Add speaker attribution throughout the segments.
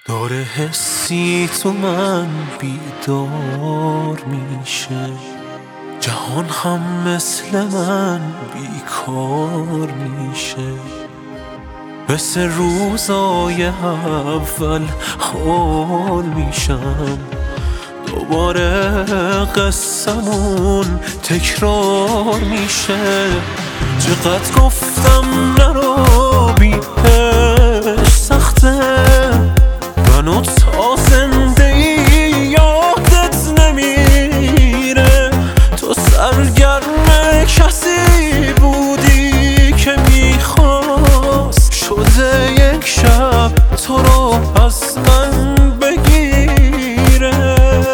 Speaker 1: داره حسی تو من بیدار میشه، جهان هم مثل من بیکار میشه. مثل روزای اول حال میشم، دوباره قصمون تکرار میشه. چقدر گفتم نرو بیش سخته، منو تا زنده یادت نمیره. تو سرگرم کسی بودی که میخواست شده یک شب تو رو از من بگیره.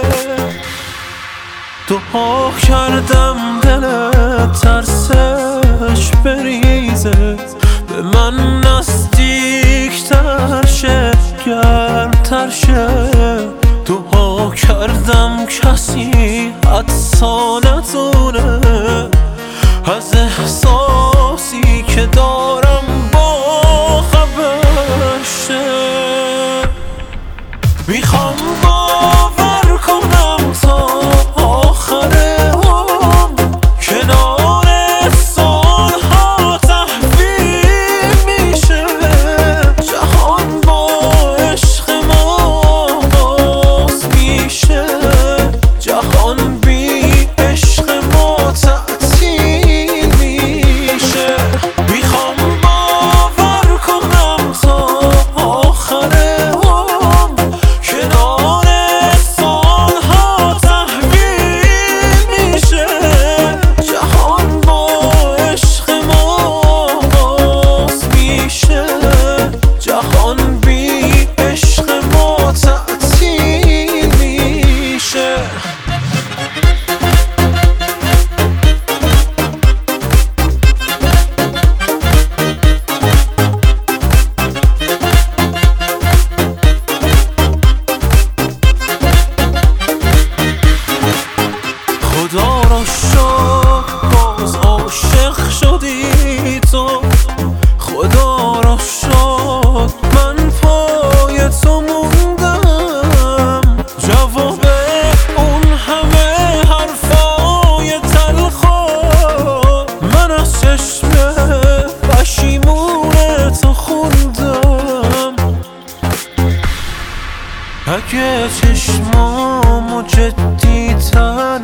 Speaker 1: دعا کردم دلت ترسش بریزه، به من نزدیکتر شه گرمتر شه. دعا کردم کسی حدسا ندونه از احساسی که دارم با خبر شه. میخوام باور کنم تا آخر عمر کنار سالها تحویل میشه. جهان با عشق ما باز میشه، جهان بی عشق ما تعطیل میشه. میخوام باور کنم تا آخر عمر کنار سالها تحویل میشه. جهان با عشق ما باز میشه، جهان بی عشق ما تعطیل میشه. خدا را شکر باز عاشق شدی تو، خدا را شکر من پای تو موندم. جواب اون همه حرفای تلخو من از چشم پشیمون تو خوندم. اگه چشمامو جدی تر